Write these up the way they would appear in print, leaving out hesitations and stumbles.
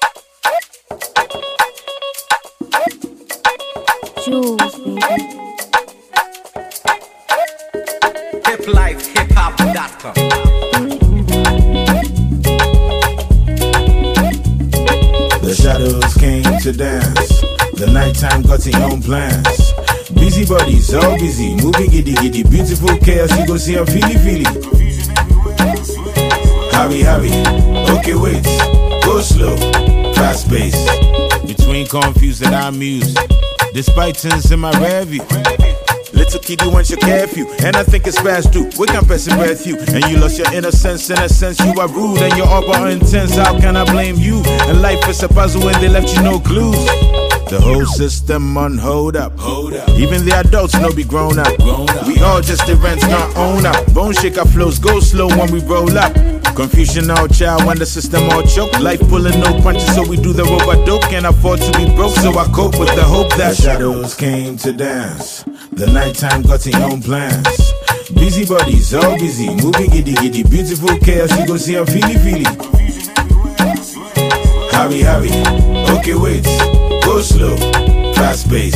Jules, baby. hiplifehiphop.com. The shadows came to dance. The nighttime got its own plans. Busy bodies, all busy, moving giddy giddy. Beautiful chaos, you go see a feely feely. Hurry, okay wait, go slow, fast pace. Between confused and amused, despite things in my rear view. Little kiddie wants your curfew, and I think it's past due. We can pass it breath you, and you lost your innocence. In a sense, you are rude, and you're all but intense. How can I blame you? And life is a puzzle when they left you no clues. The whole system on hold up. Even the adults know be grown up. We all just the rents, not own up. Bone shaker flows, go slow when we roll up. Confusion all child when the system all choke. Life pulling no punches, so we do the robot dope. Can't afford to be broke, so I cope with the hope that the shadows came to dance. The nighttime got its own plans. Busy bodies, all busy, moving giddy giddy. Beautiful chaos, you go see a feely feely. Hurry, okay wait, go slow, fast pace.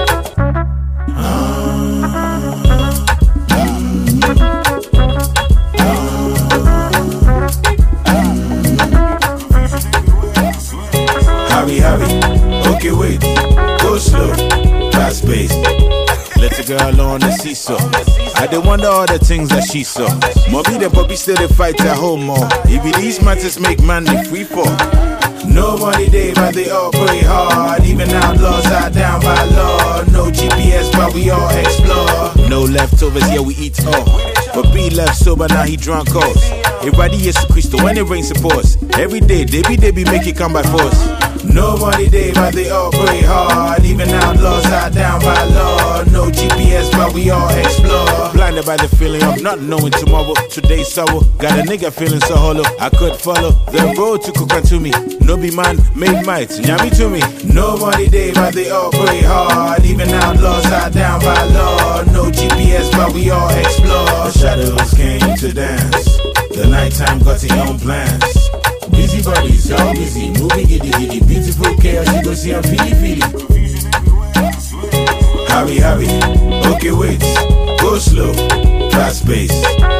Hurry, okay wait, go slow, fast pace. Little girl on the seesaw, I did wonder all the things that she saw. Mommy and Bobby still they fight at home more. If these matters make man the free fall. Nobody day, but they all pray hard. Even outlaws are down by law. No GPS, but we all explore. No leftovers, yeah we eat all. But be left sober, now he drunk us. Everybody is Christo when it rains supports. Every day, they be make it come by force. Nobody day, but they all pray hard. Even outlaws are down by law. No GPS, but we all explore. Blinded by the feeling of not knowing tomorrow. Today's sorrow, got a nigga feeling so hollow. I could follow the road to cook to me. No be man, made might, nyami to me. Nobody day, but they all pray hard. Even outlaws are down by law. No GPS, but we all explore. The shadows came to dance. The nighttime got its own plans. Busy bodies, all busy, moving giddy giddy. Beautiful chaos, you go see a feely feely. Hurry, okay wait, go slow, fast pace.